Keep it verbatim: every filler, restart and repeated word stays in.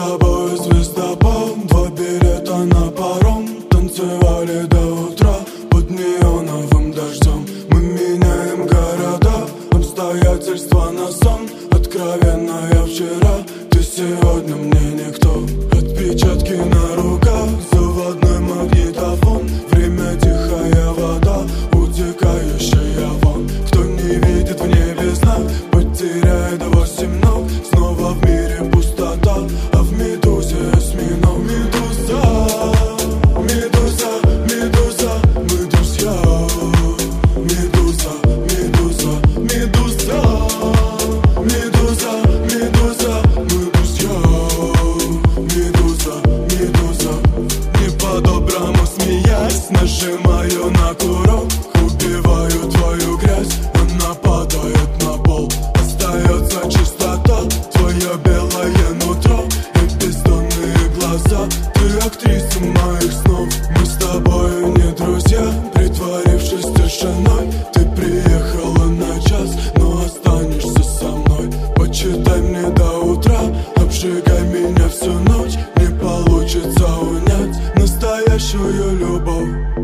тобой звездопад, два билета на паром. Танцевали до утра под неоновым дождем. Мы меняем города, обстоятельства на сон. Откровенно я вчера, ты сегодня мне никто. Отпечатки на руках, заводной магнитофон. Время тихая вода, утекающая вон. Кто не видит в небе знак, потеряет восемь ног. Снова в мире пустота, а в медузе осьминог. Медуза, медуза, медуза, мы друзья. Медуза, медуза, медуза, медуза, медуза, мы друзья. Медуза, медуза, не по-доброму смеясь, нажимаю на курок. Убиваю твою грязь, она падает на пол. Остается чистота, твое белое нутро и бездонные глаза. Ты актриса моих снов. Мы с тобою не друзья, притворившись тишиной. Ты приехала на час, но останешься со мной. Почитай мне до утра, обжигай меня всю ночь. Не получится унять настоящую любовь.